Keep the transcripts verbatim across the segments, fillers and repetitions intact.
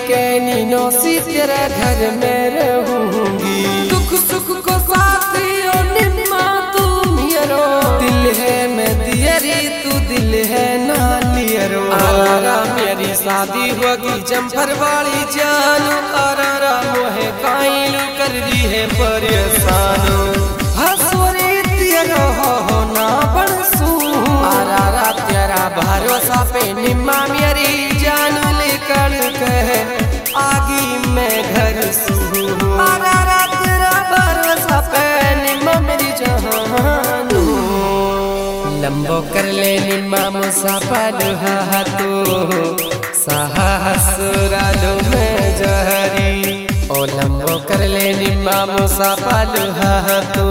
के नीनो सी तेरे घर में रहूंगी। दुख सुख को साथी ओ निम्मा तू मेरो, दिल है मैं दियरी तू दिल है नालियरो। आरारा मेरी शादी होगी जम्फर वाली जान, आरारा मोहे काइलू कर दी है परेशानो। हसोरी तेरो हो ना बनसू, आरारा तेरा भरोसा पे निम्मा मेरी जान लेकर कह आगी मैं घर सू। आरारा तेरा भरोसा पे निम्मा मेरी जान, लंबो कर ले निम्मा मुसाफर हाथो सहसुरालो में जहरी। ओ लंबो कर ले निम्मा मुसाफर हाथो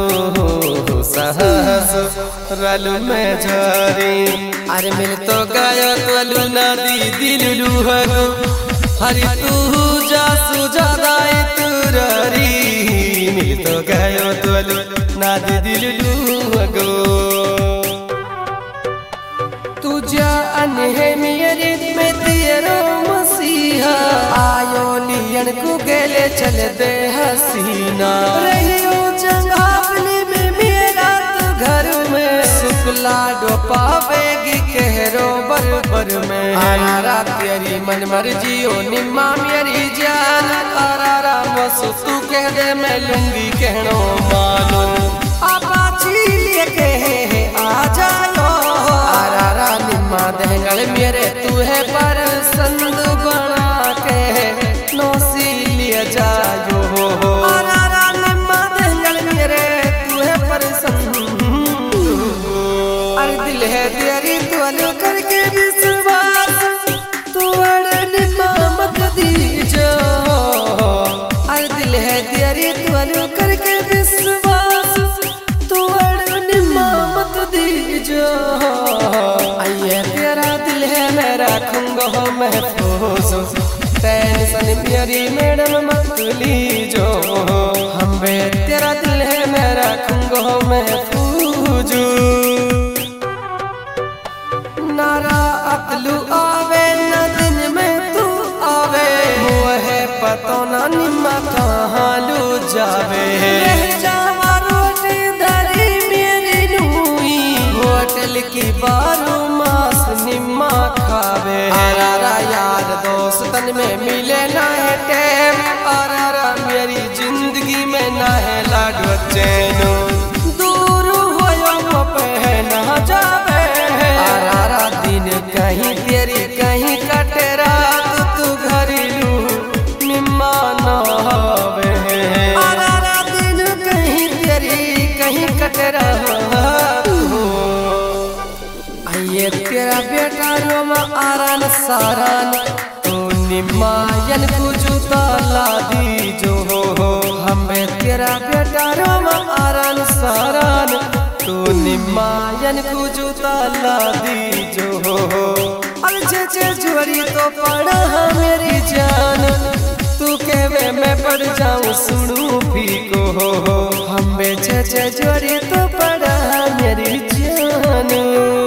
सहसुरालो में जहरी। अरे मिल तो गायो तो लूना दी दिल लूहगो, हरी तू जा सुजा दाए तुररी। मिल तो गायो तो लूना दी दिल लूहगो, तुझा अनहे मेरे में तेरो मसीहा। आयो लियन को गेले चल दे हसीना, रहियो जंगावली में मेरा तो घर में। शुक्ला डो पावेगी कहरो बरबर में, आरारा तेरी मन मर्जी ओ निम्मा मेरी जान। आरारा बस तू कह दे मैं लूंगी कहनो मानो। आपाची लेके आ जाओ, आरारा निम्मा दहंगल मेरे तू है पर संद बना के नौसी लिया जायो। आरारा निम्मा दहंगल मेरे तू है पर संद, अरे दिल है तेरी तू करके विश्वास, तू अड़ निम्मा मत दीजो। अरे दिल है तेरी तू करके विश्वास, तू अड़ निम्मा मत दीजो। आइए तेरा दिल है मैं रखूंगा महफूज, टेंशन मेरी मैडम मत लीजो। हम बे तेरा दिल है मैं रखूंगा महफूज। नारा अकलू आवे न दिन में तू आवे, वो है पतो ना निम्मा कहाँ लू जावे। होटल की बारू मास निम्मा खावे, आरारा यार दोस्तन में मिले ना है टैम। आरारा मेरी जिंदगी में ना है लाडो चैनो, दूर हो पहना जावे। आरारा दिन कहीं तेरी कहीं कटे रात, तू घरेलू निम्मा ना आवे। आरारा दिन कहीं तेरी कहीं कटे रात, ये तेरा बेटा रोमा आरान सारान। तू निम्मायन को जूता ला दी जो हो, हमें तेरा बेटा रोमा आरान सारान। तू निम्मायन को जूता ला दी जो हो, अलझे चे जोड़ी तो पड़ा मेरी जान। तू कहवे मैं पड़ जाऊं सुनू भी को हो, हमें चे चे जोड़ी तो पड़ा मेरी जान।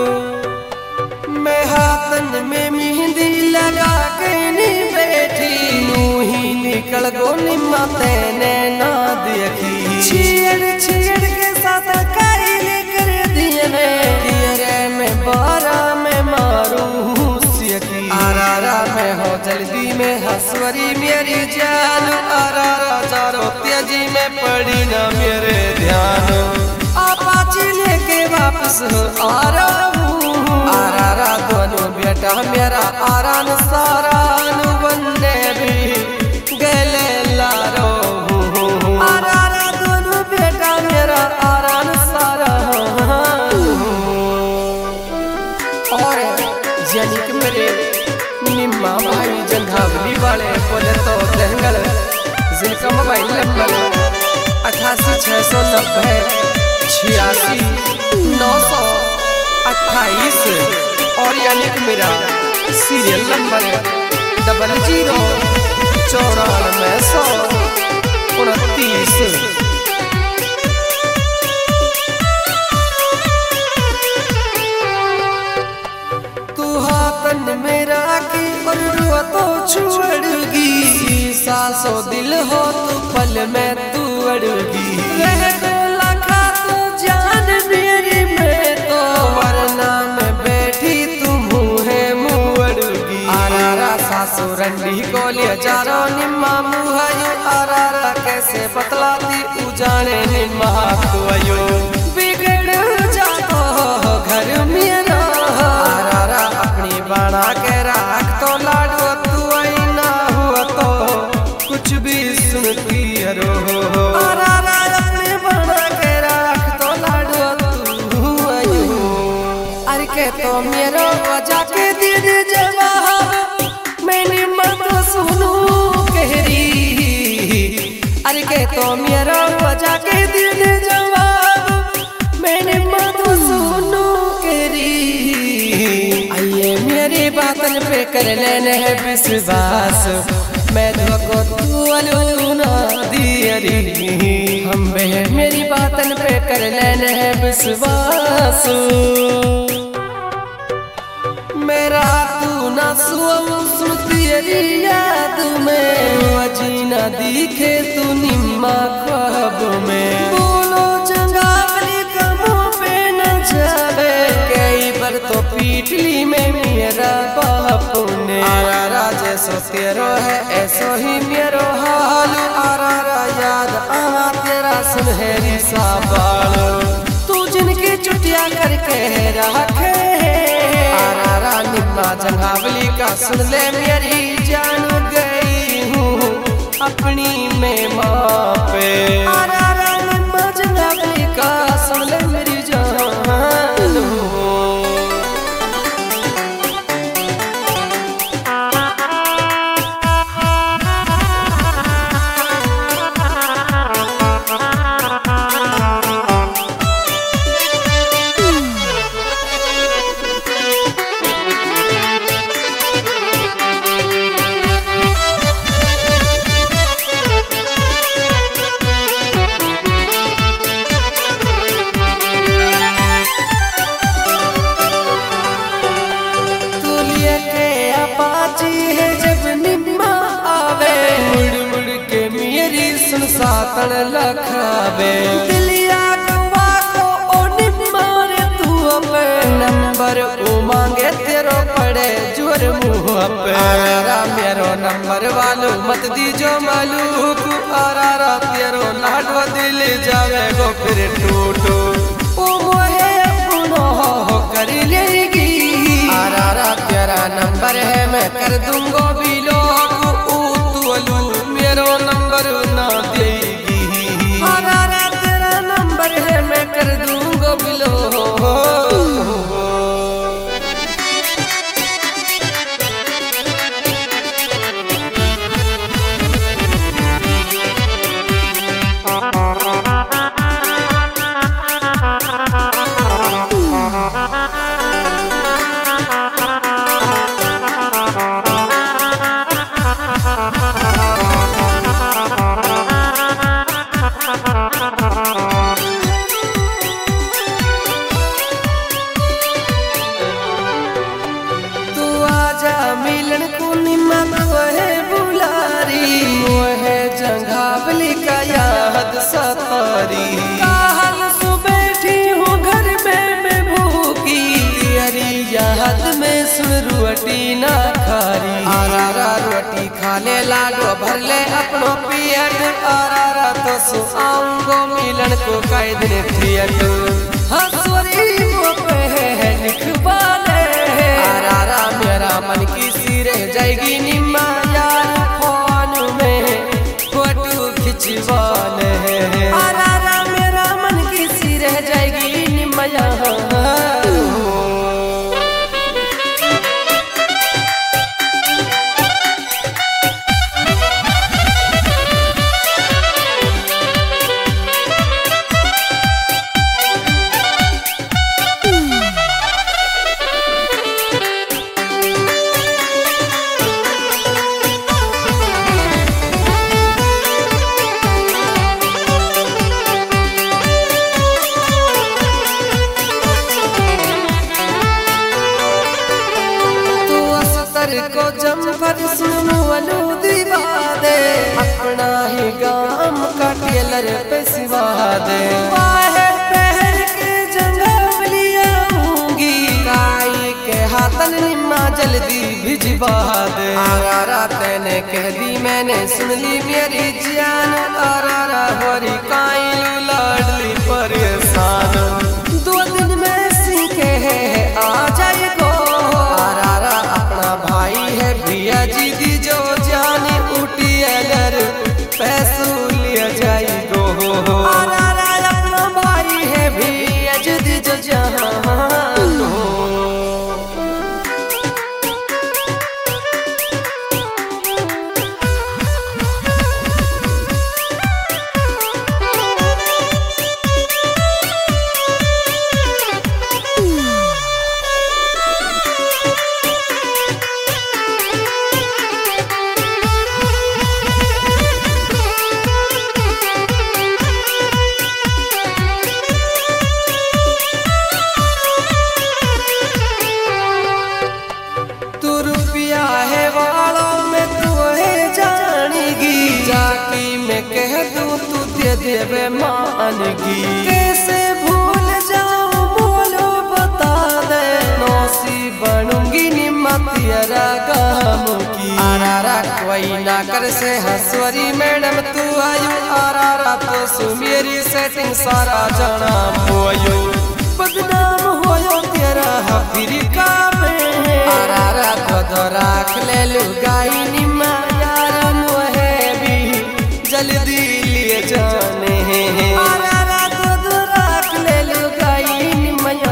मैं हाथन में मेहंदी लगा के नहीं बैठी, नू ही निकल गो निम्मा तेने ना देखी। छेड़ छेड़ के साथ काइल कर दिए दियरे में बारा में मारूं सियकी। आरारा में हो जल्दी में हसवरी मेरी जान, आरारा चारों तेजी में पड़ी ना मेरे ध्यान। आपाची लेके वापस आ रहा हूँ, आरारा दोनों बेटा मेरा आरान सारान बंदे भी गले लारो। आरारा दोनों बेटा मेरा आरान सारान, और जनिक मेरे निम्मा भाई जंघावली वाले बोले तो दहंगल, जिनका मोबाइल नंबर अठासी छः सौ नब्बे छियासी नौ सौ अट्ठाईस, और यानी कि मेरा सीरियल नंबर डबल जीरो चौरानवे सौ उनतीस। तू हाथन मेरा की और तो छोड़गी, सासो दिल हो तू पल में तू अड़गी रह को लखा तू जान मेरी में तो वरना में बैठी तू मुहे मुँह अड़गी आरारा सासो रंडी को लिया चारो निम्मा मुहायो आरारा कैसे बतलाती उजाने निम्मा कुयो बिगड़ जातो घर मेरा आरारा अपनी बना के राख तो लाडो तू आई ना हुआ तो कुछ भी सुनती रो आरारा अपनी बना के राख तो लाडो तू आई अरे के तो मेरो वजह के दिन जवाब मैंने मत सुनू कहरी अरे के तो मेरो वजह के दिन जवाब मैंने मत सुनू कहरी आइए मेरी बातन पे कर लेने है विश्वास मैं धोको तू अलूना दियरी हम बहन मेरी बातन पे कर लेने है विश्वास मेरा तू ना सुम सुनती याद में अजी न दिखे तू निम्मा ख्वाब में बोलो जंगावली कमों पे न जावे कई बार तो पीटली में मेरा बाप ने आरारा जैसो तेरो है ऐसो ही मेरो हाल आरारा याद आवा तेरा सुनहरी सा बाल तू जिनकी चुटिया करके रखे आरारा निम्मा जंगावली का सुन ले मेरी जान गई हूँ अपनी में माँ पे आरारा निम्मा जंगावली का सुन ले मेरी जान सातन लखावे दिलिया गवा को ओ निम्मार तू पे नंबर ओ मांगे तेरो पड़े जोर मुँह पे आरारा मेरो नंबर वालो मत दीजो मालूक आरारा तेरो लाडवा दिल जावे गो फिर टूटो ओ मोहे अपनो हो कर लेगी आरारा तेरा नंबर है मैं कर दूंगो बिलोक ओ तू अलू मेरो नंबर ना देगी आरारा तेरा नंबर है मैं कर दूंगा बिलो मिलन को निम्मा वहे बुलारी वहे जंगावली का याद सतारी काहल सु बैठी हूँ घर में मैं भूखी तेरी याद में सुन रोटी ना खारी आरारा रोटी खा ले लाडो भर ले अपनो पियट आरारा तो सु आऊंगो मिलन को कई दिन थियट हंसवरी वो पे है लिखवा ले आरारा मेरा मन की सी रह जाएगी निम्मा यार फोन में फोटो खिंचवा ले आरारा मेरा मन की सी रह जाएगी निम्मा यार को जमफर सुनो अलू दीवा दे दे, अपना ही गाम का टेलर पे सिवा दे। बाहर पहर के जंगल लियाऊंगी, गाय के हाथन निम्मा जल्दी भिजवा दे। आरा तेने कह दी मैंने सुन ली मेरी जान, आरा होरी काइलू लाडली परेशान। दो दिन में सीखे है आ जाएगो, आरा अपना भाई है भैया जी दी जो जाने उठी अगर पैसू लिया जाएगो। आरा अपना भाई है भैया जी दी जो जान हो। कह दूं तू दे देवे मानगी, कैसे भूल जाऊं बोलो बता दे। नौसी बनूंगी निम्मा तेरा गाम की, आरा कोई ना कर से हंसवरी मैडम तू आयु। आरा तो सु मेरी सेटिंग सारा जाना होयो, बदनाम होयो तेरा अफ्रीका में। आरा तो राख ले लुगाई निम्मा यार मोहे भी जल्दी लिए जाने हैं। आरा तो दो राख ले लुगाई निम्या।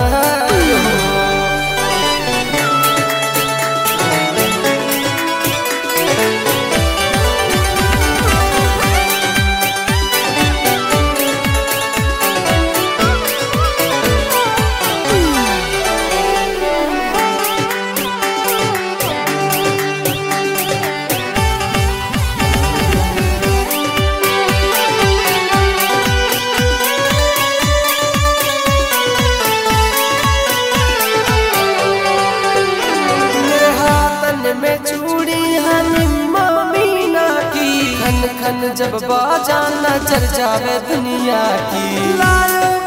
में चूड़ी निम्मा मीना की, खन खन जब बाजा नजर जावे दुनिया की। लाल